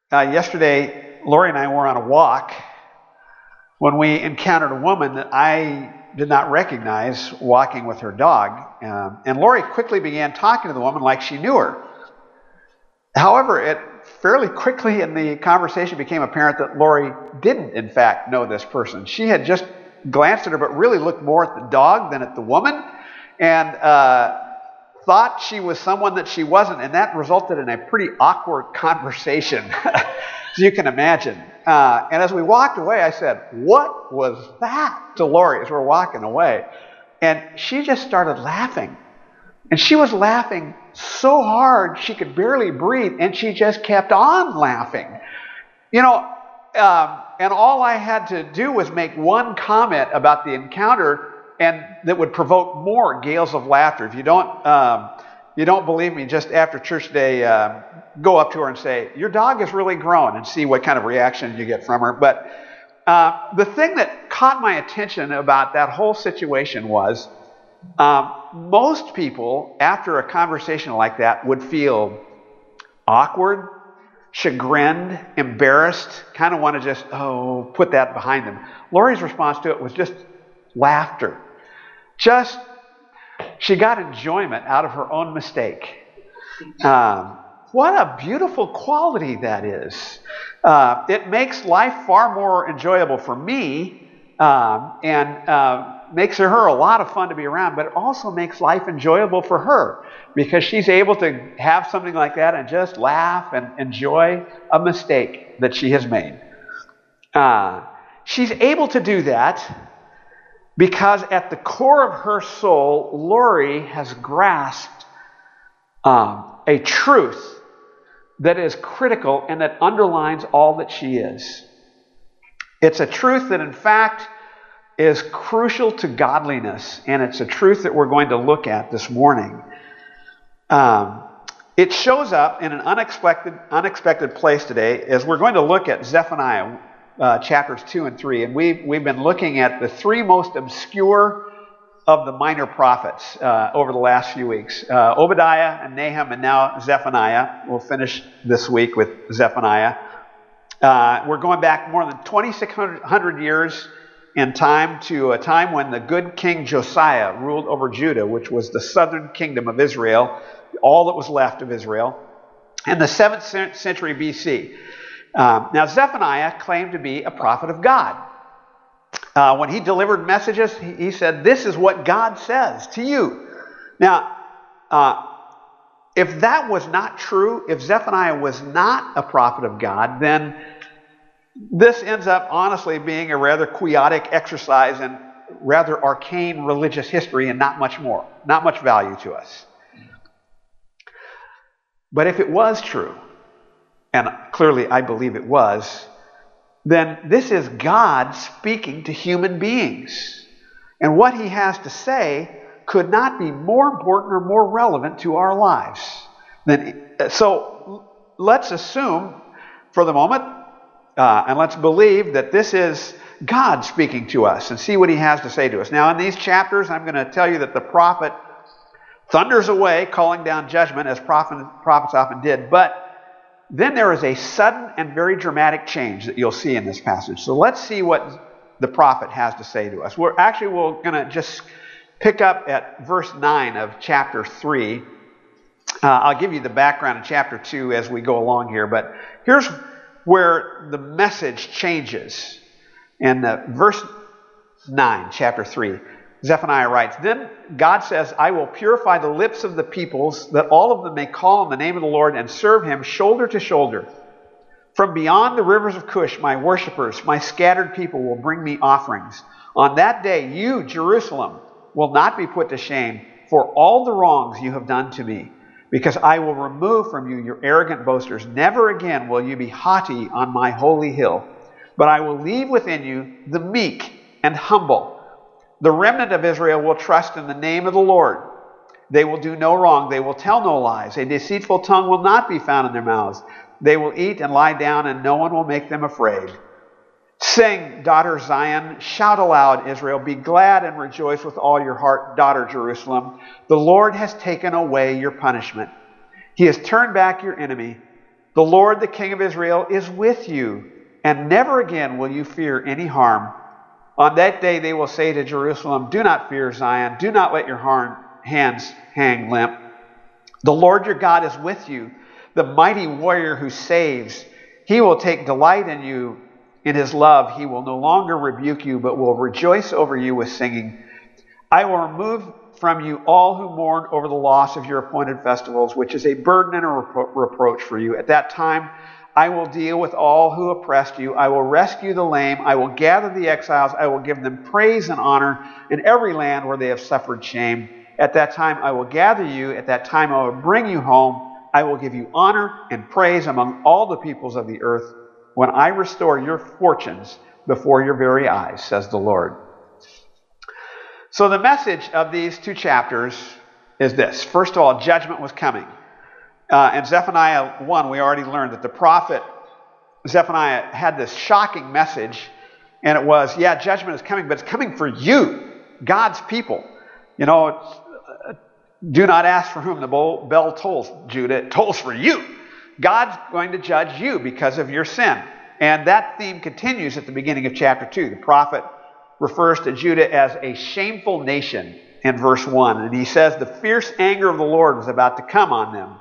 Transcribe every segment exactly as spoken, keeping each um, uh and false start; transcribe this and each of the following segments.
Uh, yesterday, Lori and I were on a walk when we encountered a woman that I did not recognize walking with her dog. Um, and Lori quickly began talking to the woman like she knew her. However, it fairly quickly in the conversation became apparent that Lori didn't, in fact, know this person. She had just glanced at her, but really looked more at the dog than at the woman, and uh, thought she was someone that she wasn't, and that resulted in a pretty awkward conversation, as you can imagine. Uh, and as we walked away, I said, "What was that?" to Lori as we're walking away. And she just started laughing. And she was laughing so hard she could barely breathe, and she just kept on laughing. You know, um, and all I had to do was make one comment about the encounter, and that would provoke more gales of laughter. If you don't, um, you don't believe me, just after church today, uh, go up to her and say, "Your dog has really grown," and see what kind of reaction you get from her. But uh, the thing that caught my attention about that whole situation was, um, most people, after a conversation like that, would feel awkward, chagrined, embarrassed, kind of want to just, oh, put that behind them. Lori's response to it was just laughter. Just, she got enjoyment out of her own mistake. Um, what a beautiful quality that is. Uh, it makes life far more enjoyable for me, um, and uh, makes her a lot of fun to be around, but it also makes life enjoyable for her because she's able to have something like that and just laugh and enjoy a mistake that she has made. Uh, she's able to do that because at the core of her soul, Lori has grasped um, a truth that is critical and that underlines all that she is. It's a truth that, in fact, is crucial to godliness, and it's a truth that we're going to look at this morning. Um, it shows up in an unexpected, unexpected place today as we're going to look at Zephaniah uh, chapters two and three, and we've, we've been looking at the three most obscure of the minor prophets uh, over the last few weeks. Uh, Obadiah and Nahum, and now Zephaniah. We'll finish this week with Zephaniah. Uh, we're going back more than twenty-six hundred years in time to a time when the good King Josiah ruled over Judah, which was the southern kingdom of Israel, all that was left of Israel, in the seventh century B C. Um, now, Zephaniah claimed to be a prophet of God. Uh, when he delivered messages, he, he said, "This is what God says to you." Now, uh, if that was not true, if Zephaniah was not a prophet of God, then this ends up honestly being a rather quixotic exercise in rather arcane religious history and not much more, not much value to us. But if it was true, and clearly I believe it was, then this is God speaking to human beings. And what he has to say could not be more important or more relevant to our lives. Than, so let's assume for the moment, uh, and let's believe that this is God speaking to us and see what he has to say to us. Now in these chapters, I'm going to tell you that the prophet thunders away, calling down judgment, as prophet, prophets often did. But then there is a sudden and very dramatic change that you'll see in this passage. So let's see what the prophet has to say to us. We're actually we're going to just pick up at verse nine of chapter three. Uh, I'll give you the background in chapter two as we go along here. But here's where the message changes. In uh, verse nine, chapter three, Zephaniah writes, "Then God says, I will purify the lips of the peoples, that all of them may call on the name of the Lord and serve him shoulder to shoulder. From beyond the rivers of Cush, my worshipers, my scattered people will bring me offerings. On that day, you, Jerusalem, will not be put to shame for all the wrongs you have done to me, because I will remove from you your arrogant boasters. Never again will you be haughty on my holy hill, but I will leave within you the meek and humble. The remnant of Israel will trust in the name of the Lord. They will do no wrong. They will tell no lies. A deceitful tongue will not be found in their mouths. They will eat and lie down, and no one will make them afraid. Sing, daughter Zion. Shout aloud, Israel. Be glad and rejoice with all your heart, daughter Jerusalem. The Lord has taken away your punishment. He has turned back your enemy. The Lord, the King of Israel, is with you, and never again will you fear any harm. On that day they will say to Jerusalem, do not fear, Zion. Do not let your hands hang limp. The Lord your God is with you, the mighty warrior who saves. He will take delight in you. In his love, he will no longer rebuke you, but will rejoice over you with singing. I will remove from you all who mourn over the loss of your appointed festivals, which is a burden and a repro- reproach for you. At that time, I will deal with all who oppressed you. I will rescue the lame. I will gather the exiles. I will give them praise and honor in every land where they have suffered shame. At that time, I will gather you. At that time, I will bring you home. I will give you honor and praise among all the peoples of the earth when I restore your fortunes before your very eyes, says the Lord. So the message of these two chapters is this. First of all, judgment was coming. Uh, in Zephaniah one, we already learned that the prophet Zephaniah had this shocking message, and it was, yeah, judgment is coming, but it's coming for you, God's people. You know, uh, do not ask for whom the bell tolls, Judah. It tolls for you. God's going to judge you because of your sin. And that theme continues at the beginning of chapter two. The prophet refers to Judah as a shameful nation in verse one. And he says the fierce anger of the Lord was about to come on them.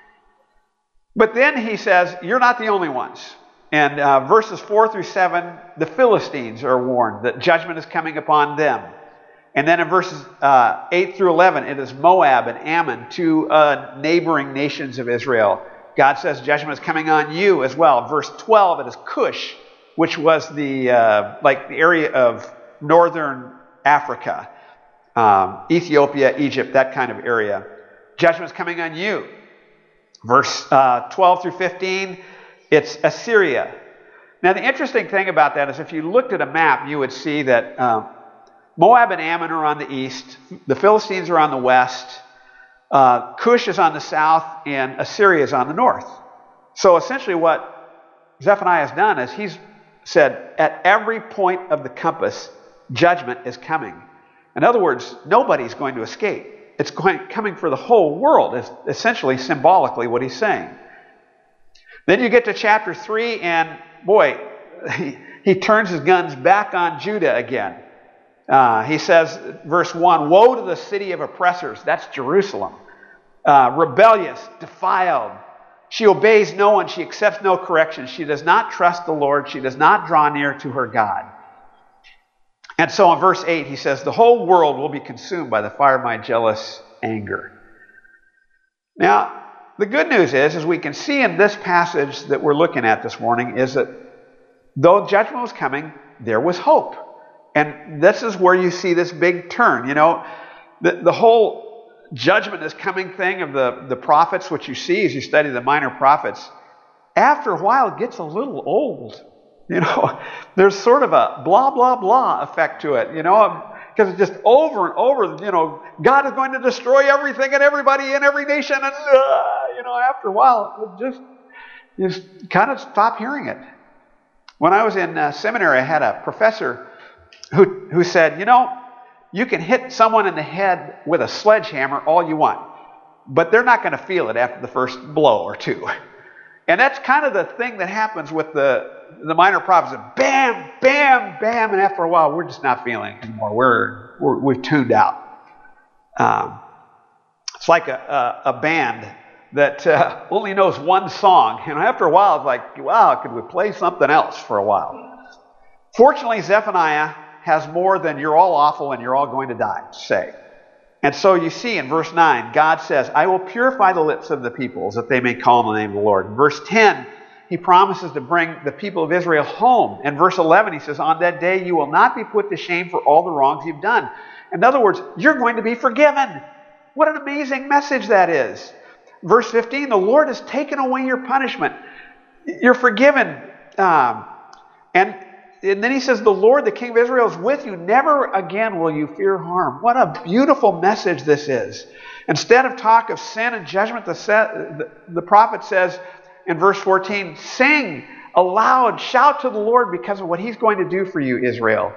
But then he says, you're not the only ones. And uh, verses four through seven, the Philistines are warned that judgment is coming upon them. And then in verses uh, eight through eleven, it is Moab and Ammon, two uh, neighboring nations of Israel. God says judgment is coming on you as well. Verse twelve, it is Cush, which was the uh, like the area of northern Africa, um, Ethiopia, Egypt, that kind of area. Judgment is coming on you. Verse uh, twelve through fifteen, it's Assyria. Now the interesting thing about that is if you looked at a map, you would see that um, Moab and Ammon are on the east, the Philistines are on the west, uh, Cush is on the south, and Assyria is on the north. So essentially what Zephaniah has done is he's said at every point of the compass, judgment is coming. In other words, nobody's going to escape. It's going, coming for the whole world, is essentially symbolically what he's saying. Then you get to chapter three, and boy, he, he turns his guns back on Judah again. Uh, he says, verse one, woe to the city of oppressors, that's Jerusalem. Uh, rebellious, defiled. She obeys no one, she accepts no correction. She does not trust the Lord, she does not draw near to her God. And so in verse eight, he says, the whole world will be consumed by the fire of my jealous anger. Now, the good news is, as we can see in this passage that we're looking at this morning, is that though judgment was coming, there was hope. And this is where you see this big turn. You know, the, the whole judgment is coming thing of the, the prophets, which you see as you study the minor prophets, after a while it gets a little old. You know, there's sort of a blah, blah, blah effect to it, you know, because it's just over and over, you know, God is going to destroy everything and everybody in every nation. And, uh, you know, after a while, it just, you just kind of stop hearing it. When I was in uh, seminary, I had a professor who, who said, you know, you can hit someone in the head with a sledgehammer all you want, but they're not going to feel it after the first blow or two. And that's kind of the thing that happens with the, the minor prophets. Bam, bam, bam, and after a while, we're just not feeling it anymore. We're, we're, we've tuned out. Um, it's like a, a, a band that uh, only knows one song. And after a while, it's like, wow, could we play something else for a while? Fortunately, Zephaniah has more than you're all awful and you're all going to die to say. And so you see in verse nine, God says, I will purify the lips of the peoples that they may call on the name of the Lord. In verse ten, he promises to bring the people of Israel home. In verse eleven, he says, on that day you will not be put to shame for all the wrongs you've done. In other words, you're going to be forgiven. What an amazing message that is. Verse fifteen, the Lord has taken away your punishment. You're forgiven. Um, and And then he says, the Lord, the King of Israel, is with you. Never again will you fear harm. What a beautiful message this is. Instead of talk of sin and judgment, the, the, the prophet says in verse fourteen, sing aloud, shout to the Lord because of what he's going to do for you, Israel.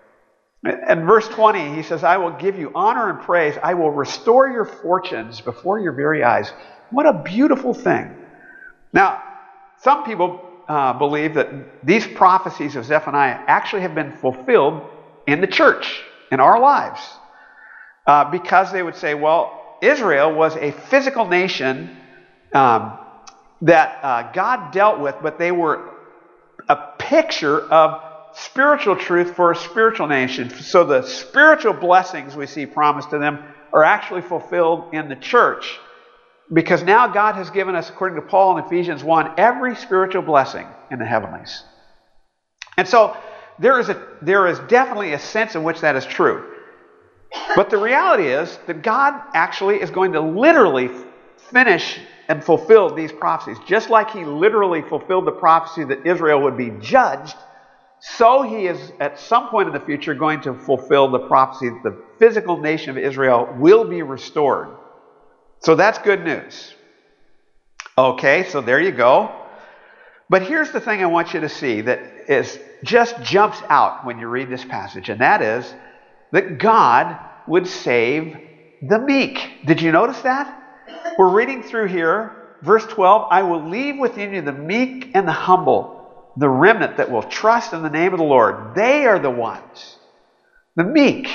In verse twenty, he says, I will give you honor and praise. I will restore your fortunes before your very eyes. What a beautiful thing. Now, some people uh, believe that these prophecies of Zephaniah actually have been fulfilled in the church, in our lives. Uh, because they would say, well, Israel was a physical nation um, that uh, God dealt with, but they were a picture of spiritual truth for a spiritual nation. So the spiritual blessings we see promised to them are actually fulfilled in the church. Because now God has given us, according to Paul in Ephesians one, every spiritual blessing in the heavenlies. And so there is, a, there is definitely a sense in which that is true. But the reality is that God actually is going to literally finish and fulfill these prophecies. Just like He literally fulfilled the prophecy that Israel would be judged, so He is at some point in the future going to fulfill the prophecy that the physical nation of Israel will be restored. So that's good news. Okay, so there you go. But here's the thing I want you to see that is just jumps out when you read this passage, and that is that God would save the meek. Did you notice that? We're reading through here, verse twelve, I will leave within you the meek and the humble, the remnant that will trust in the name of the Lord. They are the ones, the meek.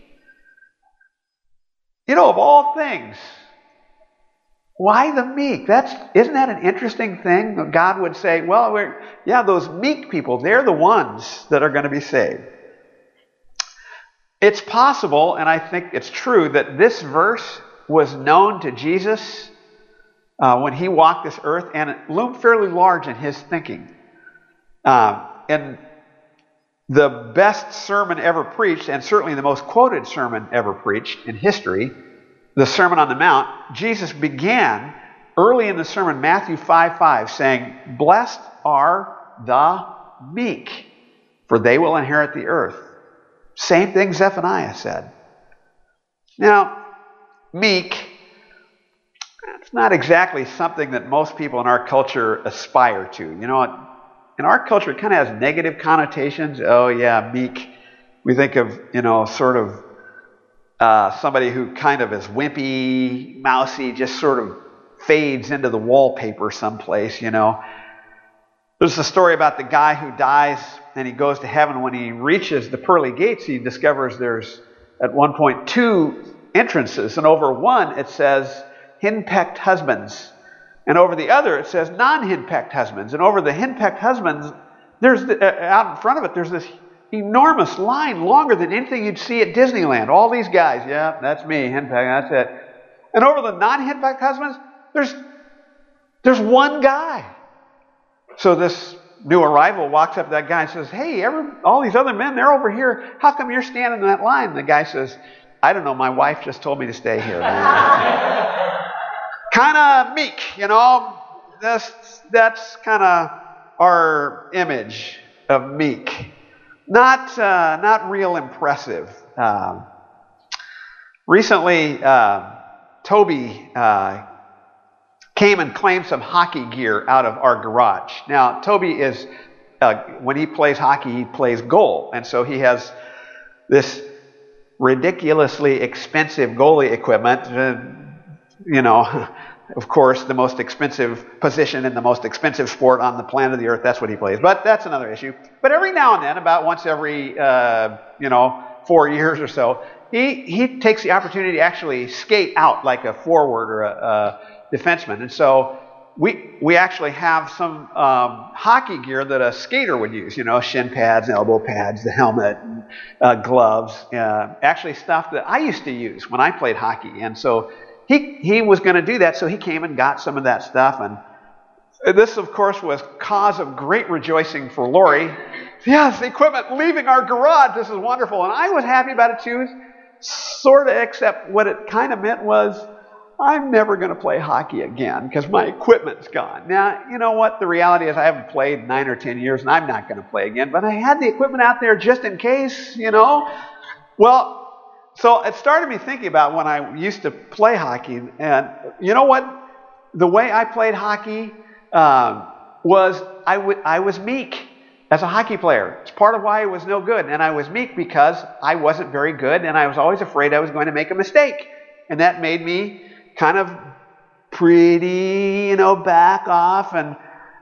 You know, of all things, why the meek? That's, isn't that an interesting thing? God would say, well, we're, yeah, those meek people, they're the ones that are going to be saved. It's possible, and I think it's true, that this verse was known to Jesus uh, when He walked this earth, and it loomed fairly large in His thinking. Uh, and the best sermon ever preached, and certainly the most quoted sermon ever preached in history, the Sermon on the Mount, Jesus began early in the sermon, Matthew five five, saying, blessed are the meek, for they will inherit the earth. Same thing Zephaniah said. Now, meek, it's not exactly something that most people in our culture aspire to. You know, in our culture, it kind of has negative connotations. Oh, yeah, meek. We think of, you know, sort of uh, somebody who kind of is wimpy, mousy, just sort of fades into the wallpaper someplace, you know. There's a story about the guy who dies and he goes to heaven. When he reaches the pearly gates, he discovers there's, at one point, two entrances. And over one, it says, henpecked husbands. And over the other, it says, non-henpecked husbands. And over the henpecked husbands, there's the, uh, out in front of it, there's this enormous line, longer than anything you'd see at Disneyland. All these guys, yeah, that's me, henpecked, that's it. And over the non-henpecked husbands, there's, there's one guy. So this new arrival walks up to that guy and says, hey, every, all these other men, they're over here. How come you're standing in that line? And the guy says, I don't know, my wife just told me to stay here. Kind of meek, you know. That's, that's kind of our image of meek. Not, uh, not real impressive. Uh, recently, uh, Toby uh, came and claimed some hockey gear out of our garage. Now, Toby is, uh, when he plays hockey, he plays goal. And so he has this ridiculously expensive goalie equipment. Uh, you know, of course, the most expensive position in the most expensive sport on the planet of the earth, that's what he plays. But that's another issue. But every now and then, about once every, uh, you know, four years or so, he, he takes the opportunity to actually skate out like a forward or a, a defenseman. And so we we actually have some um, hockey gear that a skater would use, you know, shin pads, elbow pads, the helmet, and, uh, gloves, uh, actually stuff that I used to use when I played hockey. And so he, he was going to do that, so he came and got some of that stuff. And this, of course, was cause of great rejoicing for Lori. Yes, equipment leaving our garage. This is wonderful. And I was happy about it too, sort of, except what it kind of meant was, I'm never going to play hockey again because my equipment's gone. Now, you know what? The reality is I haven't played nine or ten years and I'm not going to play again. But I had the equipment out there just in case, you know. Well, so it started me thinking about when I used to play hockey. And you know what? The way I played hockey um, was I, w- I was meek as a hockey player. It's part of why I was no good. And I was meek because I wasn't very good and I was always afraid I was going to make a mistake. And that made me kind of pretty, you know, back off. And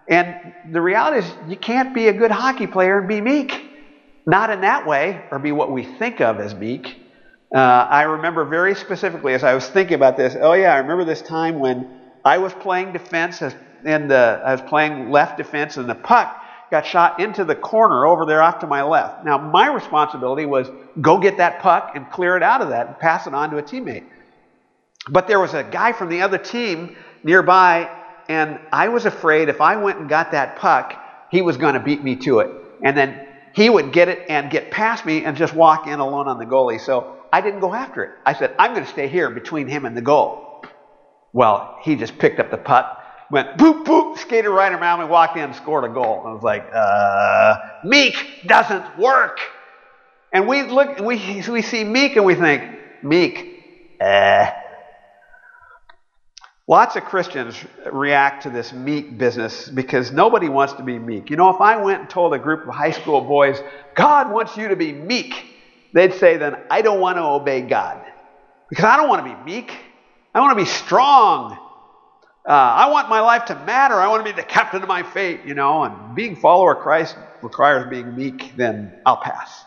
And the reality is you can't be a good hockey player and be meek. Not in that way, or be what we think of as meek. Uh, I remember very specifically as I was thinking about this, oh yeah, I remember this time when I was playing defense, and the, I was playing left defense, and the puck got shot into the corner over there off to my left. Now, my responsibility was go get that puck and clear it out of that and pass it on to a teammate. But there was a guy from the other team nearby, and I was afraid if I went and got that puck, he was going to beat me to it. And then he would get it and get past me and just walk in alone on the goalie. So I didn't go after it. I said, I'm going to stay here between him and the goal. Well, he just picked up the puck, went boop, boop, skated right around me, walked in and scored a goal. I was like, uh, meek doesn't work. And we look, we, we see meek and we think, meek, uh. Lots of Christians react to this meek business because nobody wants to be meek. You know, if I went and told a group of high school boys, God wants you to be meek, they'd say then, I don't want to obey God. Because I don't want to be meek. I want to be strong. Uh, I want my life to matter. I want to be the captain of my fate, you know, and being a follower of Christ requires being meek, then I'll pass.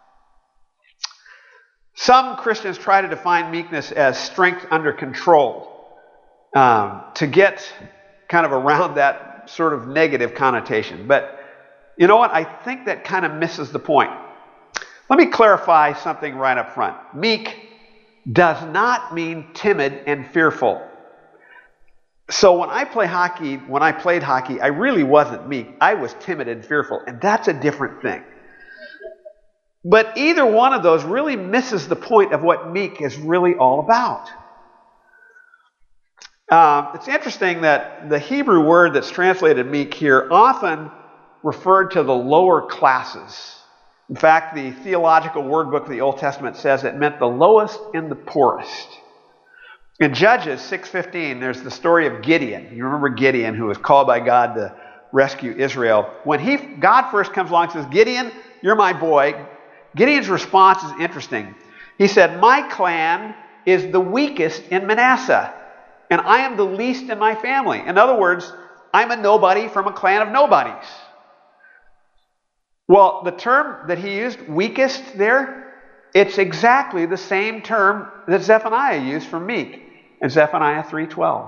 Some Christians try to define meekness as strength under control. Um, to get kind of around that sort of negative connotation. But you know what? I think that kind of misses the point. Let me clarify something right up front. Meek does not mean timid and fearful. So when I play hockey, when I played hockey, I really wasn't meek. I was timid and fearful, and that's a different thing. But either one of those really misses the point of what meek is really all about. Uh, it's interesting that the Hebrew word that's translated meek here often referred to the lower classes. In fact, the Theological Word Book of the Old Testament says it meant the lowest and the poorest. In Judges six fifteen, there's the story of Gideon. You remember Gideon, who was called by God to rescue Israel. When he, God first comes along and says, Gideon, you're my boy. Gideon's response is interesting. He said, my clan is the weakest in Manasseh, and I am the least in my family. In other words, I'm a nobody from a clan of nobodies. Well, the term that he used, weakest there, it's exactly the same term that Zephaniah used for meek in Zephaniah three twelve.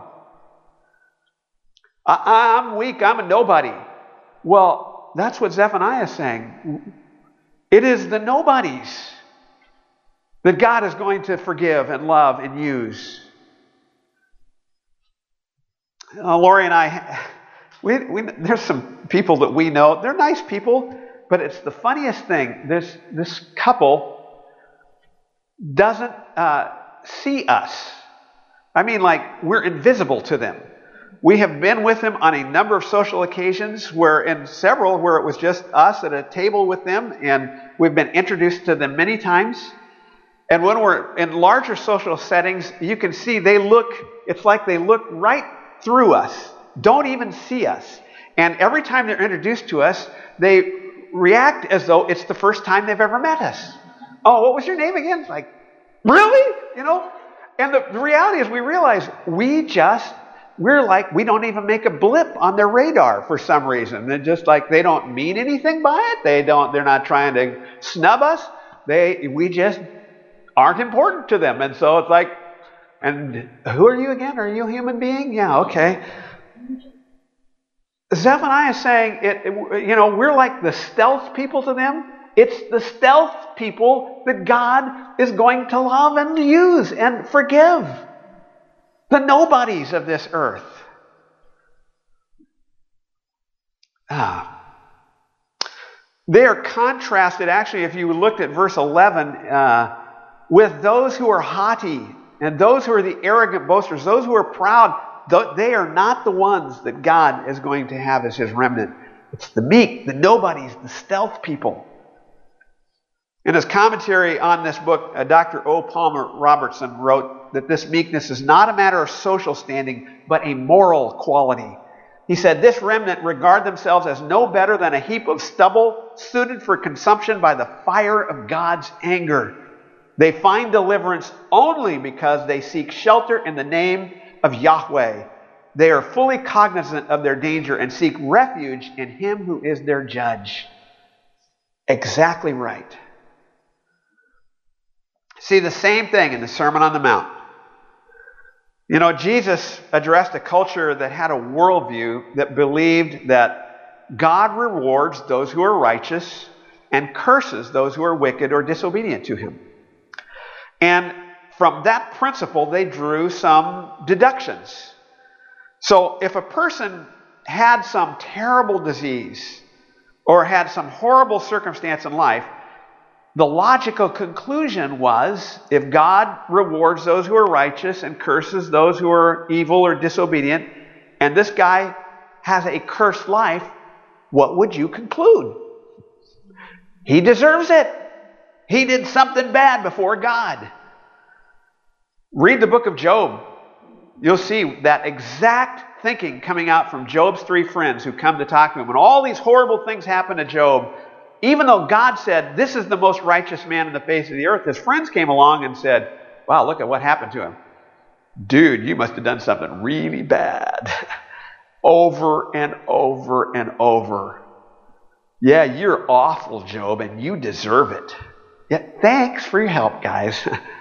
I'm weak, I'm a nobody. Well, that's what Zephaniah is saying. It is the nobodies that God is going to forgive and love and use. Uh, Lori and I, we, we, there's some people that we know. They're nice people, but it's the funniest thing. This, this couple doesn't uh, see us. I mean, like, we're invisible to them. We have been with them on a number of social occasions, where in several where it was just us at a table with them, and we've been introduced to them many times. And when we're in larger social settings, you can see they look, it's like they look right through us, don't even see us. And every time they're introduced to us, they react as though it's the first time they've ever met us. Oh, what was your name again? It's like, really? You know? And the, the reality is we realize we just, we're like, we don't even make a blip on their radar for some reason. They're just like, they don't mean anything by it. They don't, they're not trying to snub us. They, we just aren't important to them. And so it's like, and who are you again? Are you a human being? Yeah, okay. Zephaniah is saying, it, it, you know, we're like the stealth people to them. It's the stealth people that God is going to love and use and forgive. The nobodies of this earth. Ah. They are contrasted, actually, if you looked at verse eleven, uh, with those who are haughty and those who are the arrogant boasters, those who are proud. They are not the ones that God is going to have as his remnant. It's the meek, the nobodies, the stealth people. In his commentary on this book, uh, Doctor O. Palmer Robertson wrote that this meekness is not a matter of social standing, but a moral quality. He said, this remnant regard themselves as no better than a heap of stubble suited for consumption by the fire of God's anger. They find deliverance only because they seek shelter in the name of Yahweh. They are fully cognizant of their danger and seek refuge in him who is their judge. Exactly right. See the same thing in the Sermon on the Mount. You know, Jesus addressed a culture that had a worldview that believed that God rewards those who are righteous and curses those who are wicked or disobedient to him. And from that principle, they drew some deductions. So if a person had some terrible disease or had some horrible circumstance in life, the logical conclusion was, if God rewards those who are righteous and curses those who are evil or disobedient, and this guy has a cursed life, what would you conclude? He deserves it. He did something bad before God. Read the book of Job. You'll see that exact thinking coming out from Job's three friends who come to talk to him. When all these horrible things happen to Job, even though God said, this is the most righteous man on the face of the earth, his friends came along and said, wow, look at what happened to him. Dude, you must have done something really bad. Over and over and over. Yeah, you're awful, Job, and you deserve it. Yeah, thanks for your help, guys.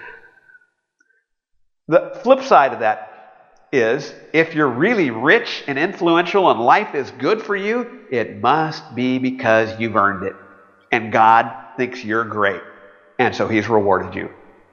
The flip side of that is, if you're really rich and influential and life is good for you, it must be because you've earned it. And God thinks you're great. And so he's rewarded you.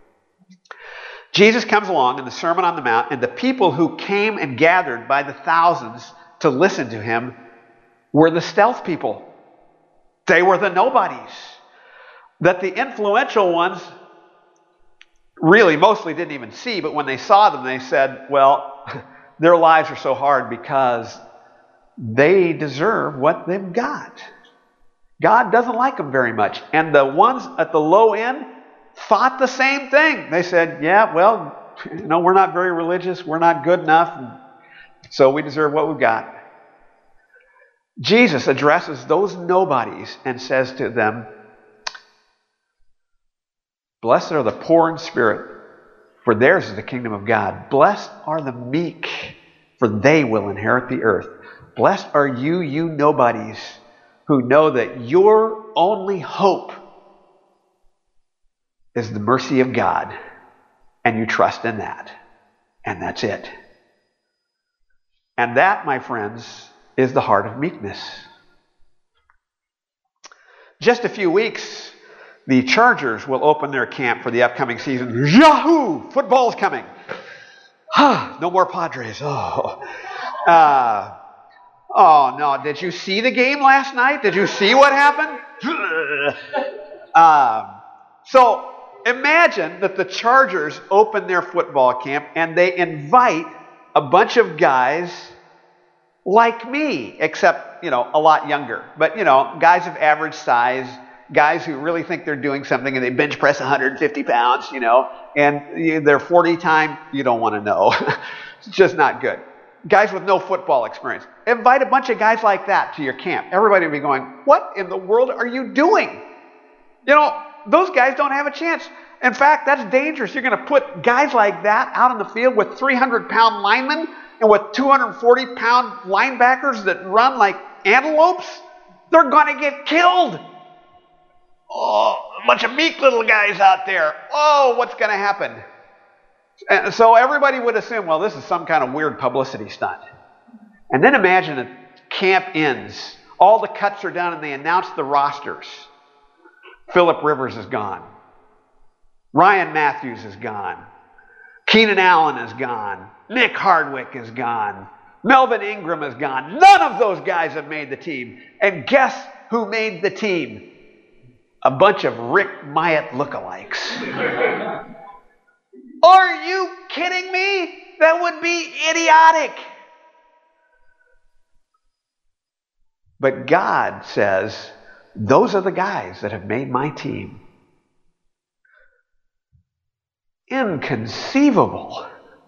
Jesus comes along in the Sermon on the Mount, and the people who came and gathered by the thousands to listen to him were the stealth people. They were the nobodies. That the influential ones really mostly didn't even see, but when they saw them, they said, well, their lives are so hard because they deserve what they've got. God doesn't like them very much. And the ones at the low end thought the same thing. They said, yeah, well, you know, we're not very religious. We're not good enough. So we deserve what we've got. Jesus addresses those nobodies and says to them, blessed are the poor in spirit, for theirs is the kingdom of God. Blessed are the meek, for they will inherit the earth. Blessed are you, you nobodies, who know that your only hope is the mercy of God, and you trust in that. And that's it. And that, my friends, is the heart of meekness. Just a few weeks, the Chargers will open their camp for the upcoming season. Yahoo! Football's coming. No more Padres. Oh. Uh, oh, no. Did you see the game last night? Did you see what happened? um, so imagine that the Chargers open their football camp and they invite a bunch of guys like me, except, you know, a lot younger. But, you know, guys of average size, guys who really think they're doing something and they bench press one hundred fifty pounds, you know, and they're forty time, you don't want to know. It's just not good. Guys with no football experience. Invite a bunch of guys like that to your camp. Everybody will be going, what in the world are you doing? You know, those guys don't have a chance. In fact, that's dangerous. You're going to put guys like that out on the field with three hundred pound linemen and with two hundred forty pound linebackers that run like antelopes. They're going to get killed. Oh, a bunch of meek little guys out there. Oh, what's going to happen? And so everybody would assume, well, this is some kind of weird publicity stunt. And then imagine that camp ends. All the cuts are done and they announce the rosters. Phillip Rivers is gone. Ryan Matthews is gone. Keenan Allen is gone. Nick Hardwick is gone. Melvin Ingram is gone. None of those guys have made the team. And guess who made the team? A bunch of Rick Myatt lookalikes. Are you kidding me? That would be idiotic. But God says, those are the guys that have made my team. Inconceivable.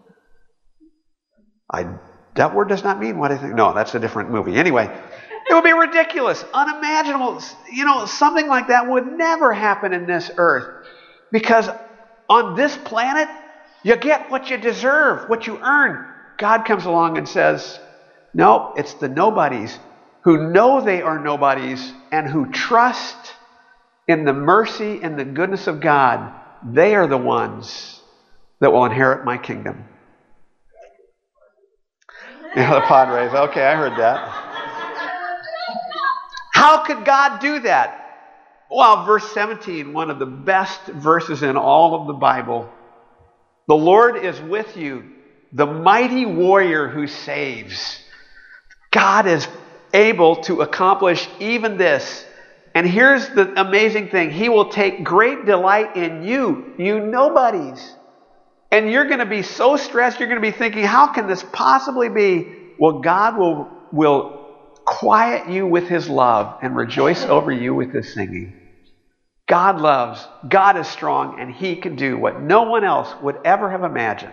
I, that word does not mean what I think. No, that's a different movie. Anyway, it would be ridiculous, unimaginable. You know, something like that would never happen in this earth. Because on this planet, you get what you deserve, what you earn. God comes along and says, no, it's the nobodies who know they are nobodies and who trust in the mercy and the goodness of God. They are the ones that will inherit my kingdom. Yeah, the Padres. Okay, I heard that. How could God do that? Well, verse seventeen, one of the best verses in all of the Bible. The Lord is with you, the mighty warrior who saves. God is able to accomplish even this. And here's the amazing thing. He will take great delight in you, you nobodies. And you're going to be so stressed, you're going to be thinking, how can this possibly be? Well, God will, will quiet you with His love and rejoice over you with His singing. God loves, God is strong, and He can do what no one else would ever have imagined.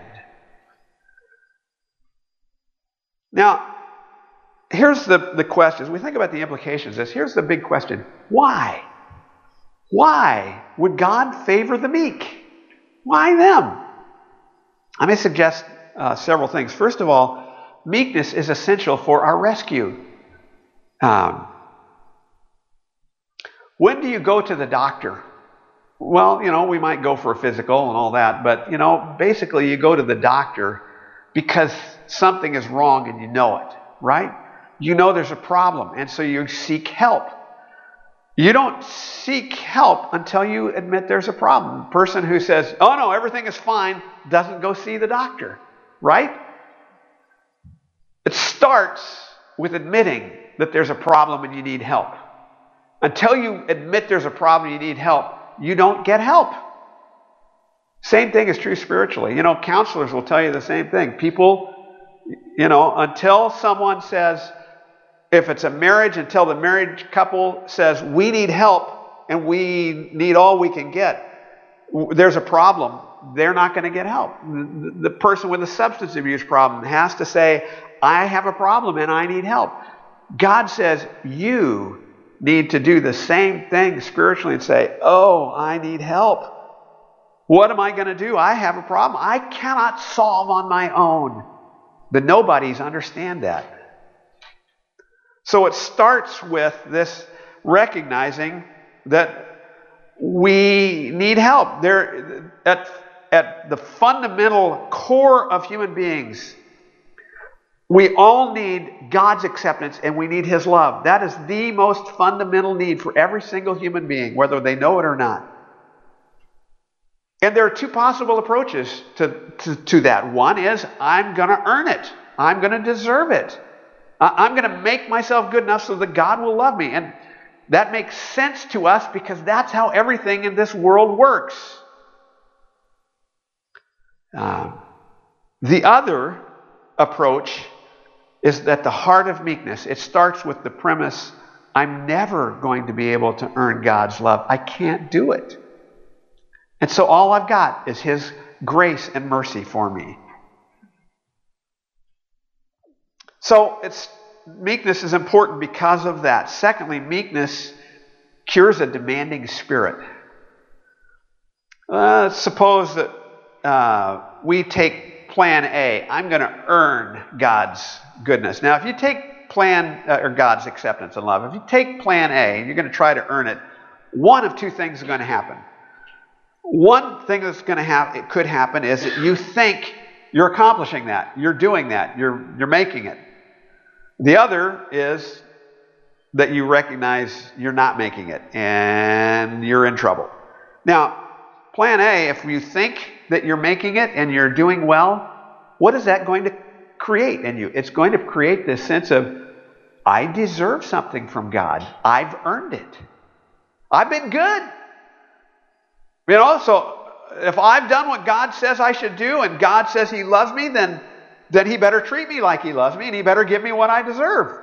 Now, here's the, the question. As we think about the implications of this, here's the big question. Why? Why would God favor the meek? Why them? I may suggest uh, several things. First of all, meekness is essential for our rescue. Um, when do you go to the doctor? Well, you know, we might go for a physical and all that, but, you know, basically you go to the doctor because something is wrong and you know it, right? You know there's a problem, and so you seek help. You don't seek help until you admit there's a problem. The person who says, oh no, everything is fine, doesn't go see the doctor, right? It starts with admitting that there's a problem and you need help. Until you admit there's a problem and you need help, you don't get help. Same thing is true spiritually. You know, counselors will tell you the same thing. People, you know, until someone says, if it's a marriage, until the married couple says, we need help and we need all we can get, there's a problem, they're not going to get help. The, the person with a substance abuse problem has to say, I have a problem and I need help. God says, you need to do the same thing spiritually and say, oh, I need help. What am I going to do? I have a problem I cannot solve on my own. The nobodies understand that. So it starts with this recognizing that we need help. There, at, at the fundamental core of human beings, we all need God's acceptance and we need His love. That is the most fundamental need for every single human being, whether they know it or not. And there are two possible approaches to, to, to that. One is, I'm going to earn it. I'm going to deserve it. I'm going to make myself good enough so that God will love me. And that makes sense to us because that's how everything in this world works. Uh, the other approach is that the heart of meekness, it starts with the premise, I'm never going to be able to earn God's love. I can't do it. And so all I've got is His grace and mercy for me. So it's, meekness is important because of that. Secondly, meekness cures a demanding spirit. Uh, suppose that uh, we take plan A. I'm going to earn God's goodness. Now, if you take plan, uh, or God's acceptance and love, if you take plan A and you're going to try to earn it, one of two things are going to happen. One thing that's going to happen, it could happen, is that you think you're accomplishing that. You're doing that. You're, you're making it. The other is that you recognize you're not making it and you're in trouble. Now, plan A, if you think that you're making it and you're doing well, what is that going to create in you? It's going to create this sense of, I deserve something from God. I've earned it. I've been good. You know, so if I've done what God says I should do and God says He loves me, then, then He better treat me like He loves me and He better give me what I deserve.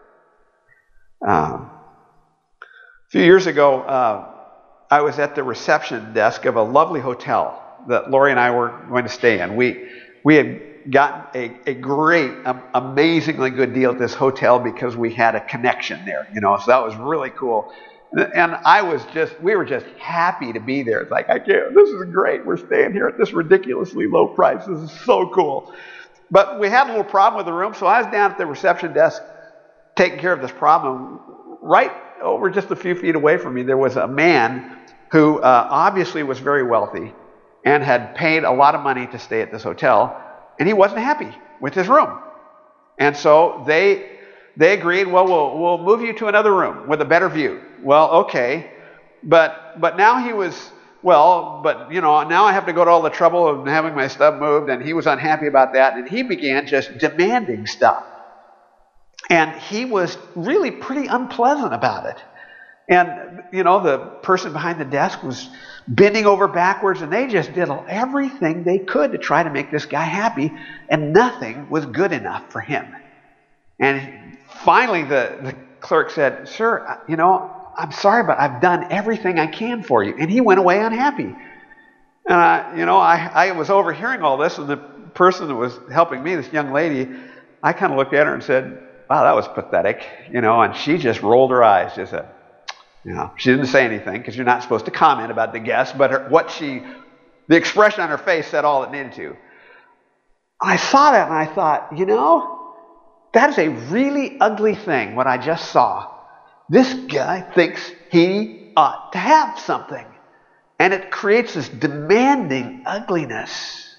Um, a few years ago, uh, I was at the reception desk of a lovely hotel that Lori and I were going to stay in. We, we had gotten a, a great, um, amazingly good deal at this hotel because we had a connection there, you know, so that was really cool. And I was just, we were just happy to be there. It's like, I can't, this is great. We're staying here at this ridiculously low price. This is so cool. But we had a little problem with the room, so I was down at the reception desk taking care of this problem. Right over just a few feet away from me, there was a man who uh, obviously was very wealthy and had paid a lot of money to stay at this hotel, and he wasn't happy with his room. And so they they agreed, well, we'll we'll move you to another room with a better view. Well, okay, but but now he was, well, but you know, now I have to go to all the trouble of having my stuff moved, and he was unhappy about that, and he began just demanding stuff. And he was really pretty unpleasant about it. And, you know, the person behind the desk was bending over backwards, and they just did everything they could to try to make this guy happy, and nothing was good enough for him. And finally the, the clerk said, sir, you know, I'm sorry, but I've done everything I can for you. And he went away unhappy. Uh, you know, I, I was overhearing all this, and the person that was helping me, this young lady, I kind of looked at her and said, wow, that was pathetic, you know, and she just rolled her eyes, just said, you know, she didn't say anything because you're not supposed to comment about the guest, but her, what she, the expression on her face said all it needed to. I saw that and I thought, you know, that is a really ugly thing, what I just saw. This guy thinks he ought to have something, and it creates this demanding ugliness.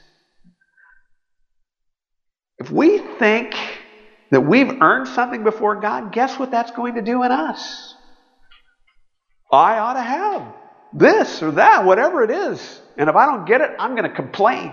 If we think that we've earned something before God, guess what that's going to do in us? I ought to have this or that, whatever it is. And if I don't get it, I'm going to complain.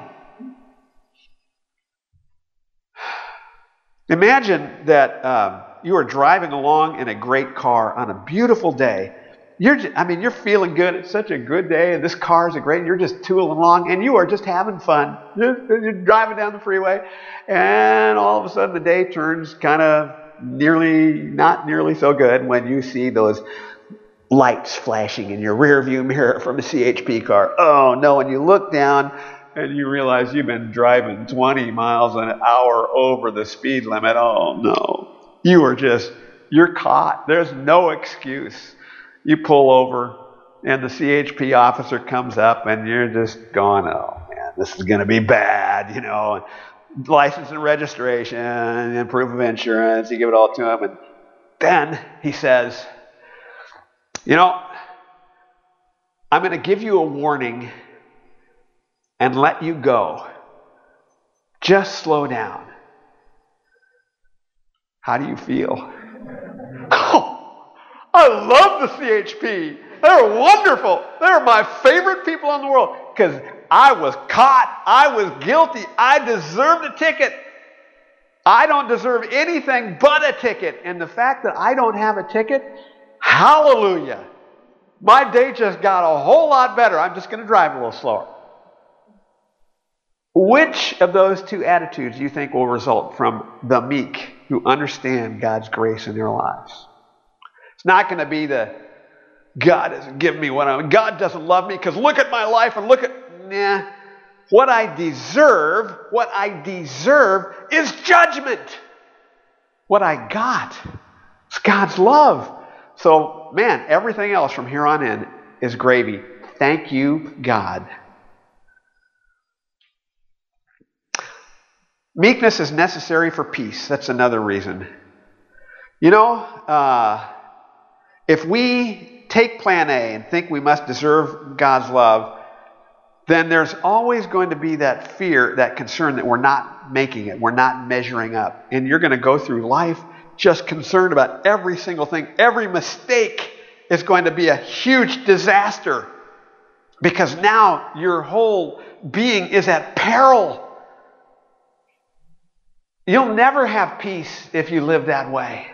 Imagine that um, you are driving along in a great car on a beautiful day. You're just, I mean, you're feeling good. It's such a good day, and this car is a great. You're just tooling along, and you are just having fun. You're, you're driving down the freeway, and all of a sudden the day turns kind of nearly, not nearly so good when you see those lights flashing in your rear view mirror from a C H P car. Oh no, and you look down and you realize you've been driving twenty miles an hour over the speed limit. Oh no, you are just, you're caught. There's no excuse. You pull over and the C H P officer comes up and you're just going, oh man, this is going to be bad, you know. License and registration and proof of insurance, you give it all to him, and then he says, you know, I'm going to give you a warning and let you go. Just slow down. How do you feel? Oh, I love the C H P. They're wonderful. They're my favorite people in the world because I was caught. I was guilty. I deserved a ticket. I don't deserve anything but a ticket. And the fact that I don't have a ticket, hallelujah. My day just got a whole lot better. I'm just going to drive a little slower. Which of those two attitudes do you think will result from the meek who understand God's grace in their lives? It's not going to be the, God hasn't given me what I want. God doesn't love me because look at my life and look at, nah. What I deserve, what I deserve is judgment. What I got is God's love. So, man, everything else from here on in is gravy. Thank you, God. Meekness is necessary for peace. That's another reason. You know, uh, if we take plan A and think we must deserve God's love, then there's always going to be that fear, that concern that we're not making it, we're not measuring up. And you're going to go through life just concerned about every single thing. Every mistake is going to be a huge disaster because now your whole being is at peril. You'll never have peace if you live that way.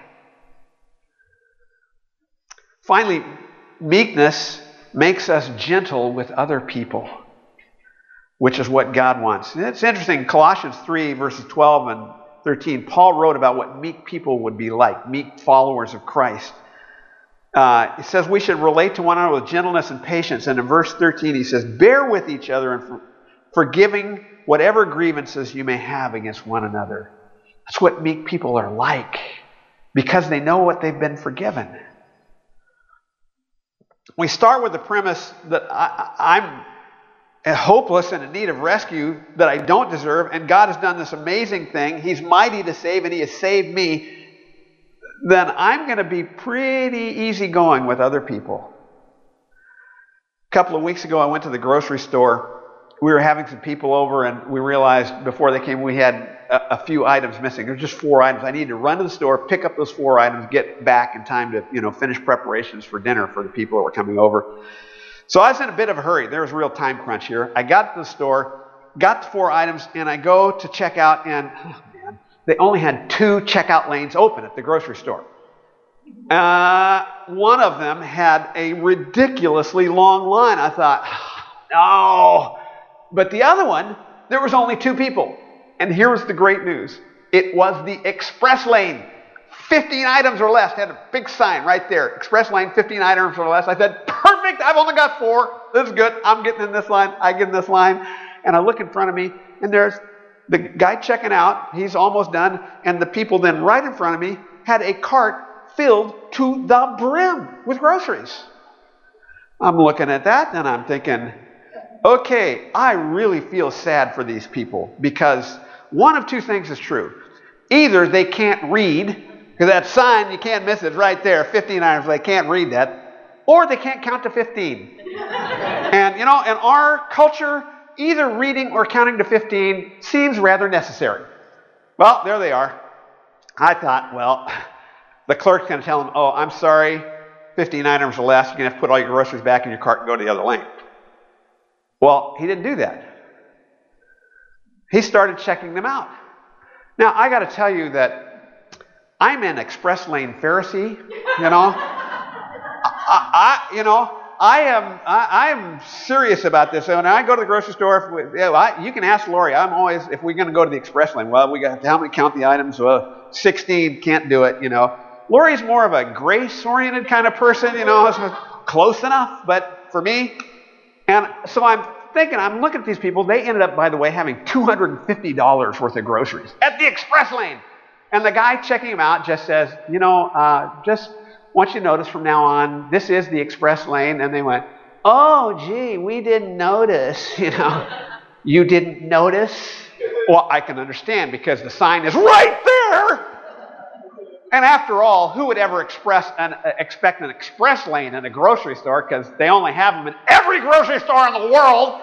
Finally, meekness makes us gentle with other people, which is what God wants. And it's interesting, Colossians three, verses twelve and thirteen, Paul wrote about what meek people would be like, meek followers of Christ. Uh, he says we should relate to one another with gentleness and patience. And in verse thirteen, he says, bear with each other and for, forgiving whatever grievances you may have against one another. That's what meek people are like, because they know what they've been forgiven. We start with the premise that I, I'm and hopeless and in need of rescue that I don't deserve, and God has done this amazing thing. He's mighty to save, and He has saved me. Then I'm going to be pretty easygoing with other people. A couple of weeks ago, I went to the grocery store. We were having some people over, and we realized before they came we had a, a few items missing. There were just four items. I needed to run to the store, pick up those four items, get back in time to, you know, finish preparations for dinner for the people that were coming over. So I was in a bit of a hurry. There was a real time crunch here. I got to the store, got the four items, and I go to check out, and oh man, they only had two checkout lanes open at the grocery store. Uh, one of them had a ridiculously long line. I thought, no. But the other one, there was only two people. And here was the great news. It was the express lane. fifteen items or less. Had a big sign right there. Express lane, fifteen items or less. I said, perfect. I've only got four. This is good. I'm getting in this line. I get in this line. And I look in front of me, and there's the guy checking out. He's almost done. And the people then right in front of me had a cart filled to the brim with groceries. I'm looking at that, and I'm thinking, okay, I really feel sad for these people, because one of two things is true. Either they can't read, because that sign, you can't miss it, right there, fifteen items, they can't read that, or they can't count to fifteen. And, you know, in our culture, either reading or counting to fifteen seems rather necessary. Well, there they are. I thought, well, the clerk's going to tell them, oh, I'm sorry, fifteen items or less, you're going to have to put all your groceries back in your cart and go to the other lane. Well, he didn't do that. He started checking them out. Now, I got to tell you that I'm an express lane Pharisee, you know. I, I, you know, I am I, I am serious about this. So when I go to the grocery store, if we, yeah, I, you can ask Lori. I'm always, if we're going to go to the express lane, well, we got to, how many count the items? Well, sixteen, can't do it, you know. Lori's more of a grace-oriented kind of person, you know, so close enough, but for me, and so I'm thinking, I'm looking at these people. They ended up, by the way, having two hundred fifty dollars worth of groceries at the express lane. And the guy checking them out just says, you know, uh, just want you to notice from now on, this is the express lane. And they went, oh, gee, we didn't notice, you know. You didn't notice? Well, I can understand, because the sign is right there. And after all, who would ever express an, uh, expect an express lane in a grocery store? Because they only have them in every grocery store in the world.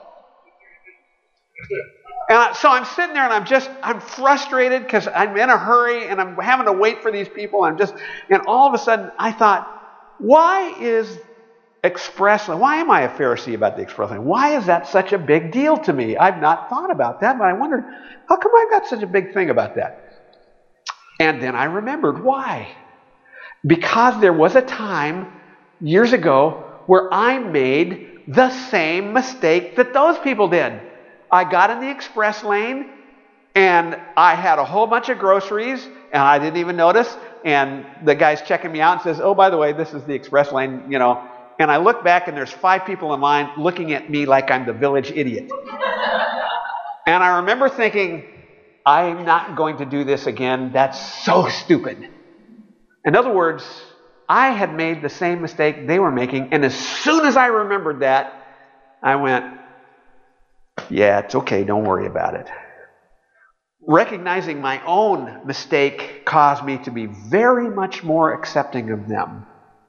And I, so I'm sitting there, and I'm just, I'm frustrated because I'm in a hurry, and I'm having to wait for these people. I'm just, and all of a sudden, I thought, why is express lane, why am I a Pharisee about the express lane? Why is that such a big deal to me? I've not thought about that, but I wondered, how come I've got such a big thing about that? And then I remembered why. Because there was a time years ago where I made the same mistake that those people did. I got in the express lane, and I had a whole bunch of groceries, and I didn't even notice. And the guy's checking me out and says, oh, by the way, this is the express lane, you know. And I look back, and there's five people in line looking at me like I'm the village idiot. And I remember thinking, I'm not going to do this again. That's so stupid. In other words, I had made the same mistake they were making. And as soon as I remembered that, I went, yeah, it's okay. Don't worry about it. Recognizing my own mistake caused me to be very much more accepting of them.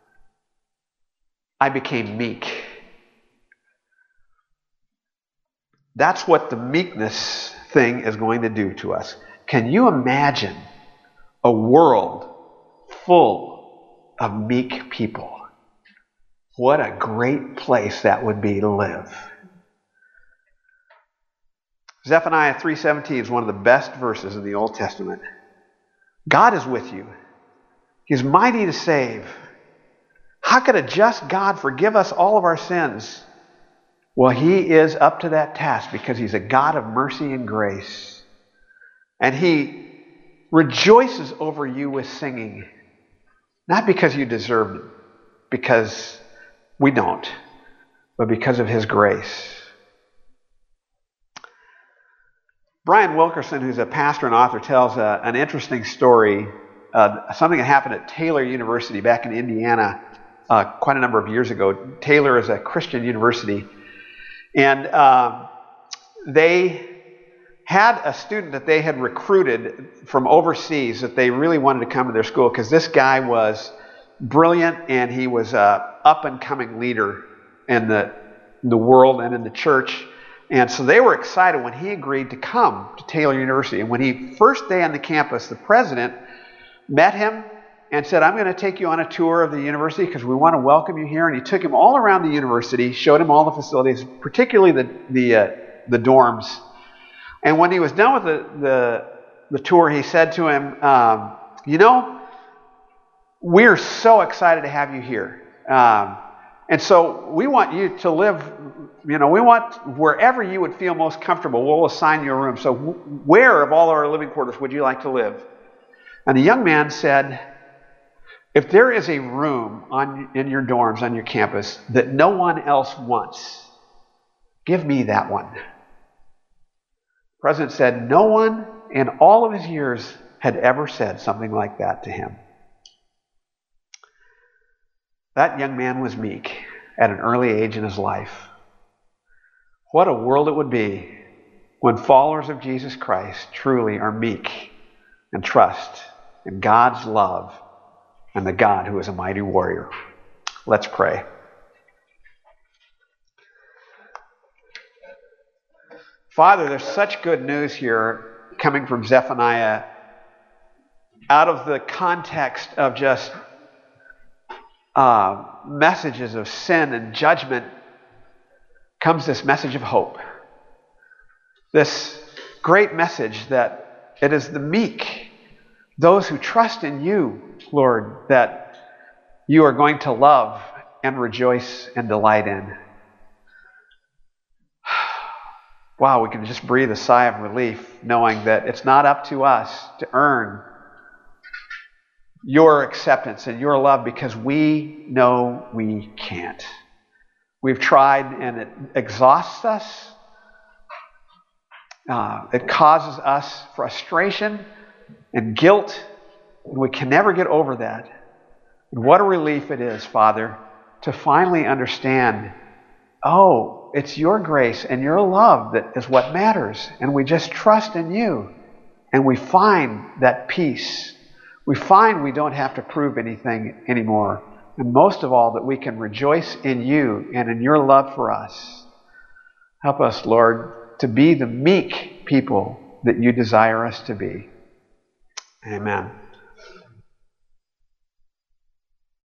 I became meek. That's what the meekness thing is going to do to us. Can you imagine a world full of meek people? What a great place that would be to live. Zephaniah three seventeen is one of the best verses in the Old Testament. God is with you. He's mighty to save. How could a just God forgive us all of our sins? Well, He is up to that task because He's a God of mercy and grace. And He rejoices over you with singing. Not because you deserved it, because we don't, but because of His grace. Brian Wilkerson, who's a pastor and author, tells a, an interesting story, uh, something that happened at Taylor University back in Indiana uh, quite a number of years ago. Taylor is a Christian university. And um, they had a student that they had recruited from overseas that they really wanted to come to their school because this guy was brilliant and he was a up-and-coming leader in the, in the world and in the church. And so they were excited when he agreed to come to Taylor University. And when he, first day on the campus, the president met him and said, I'm going to take you on a tour of the university because we want to welcome you here. And he took him all around the university, showed him all the facilities, particularly the, the, uh, the dorms. And when he was done with the, the, the tour, he said to him, um, you know, we're so excited to have you here. Um, and so we want you to live, you know, we want wherever you would feel most comfortable, we'll assign you a room. So where of all our living quarters would you like to live? And the young man said, if there is a room on, in your dorms, on your campus, that no one else wants, give me that one. The president said no one in all of his years had ever said something like that to him. That young man was meek at an early age in his life. What a world it would be when followers of Jesus Christ truly are meek and trust in God's love and the God who is a mighty warrior. Let's pray. Father, there's such good news here coming from Zephaniah out of the context of just uh, messages of sin and judgment comes this message of hope. This great message that it is the meek, those who trust in you, Lord, that you are going to love and rejoice and delight in. Wow, we can just breathe a sigh of relief knowing that it's not up to us to earn your acceptance and your love because we know we can't. We've tried and it exhausts us. Uh, it causes us frustration and guilt. And we can never get over that. And what a relief it is, Father, to finally understand, oh, it's your grace and your love that is what matters. And we just trust in you. And we find that peace. We find we don't have to prove anything anymore. And most of all, that we can rejoice in you and in your love for us. Help us, Lord, to be the meek people that you desire us to be. Amen.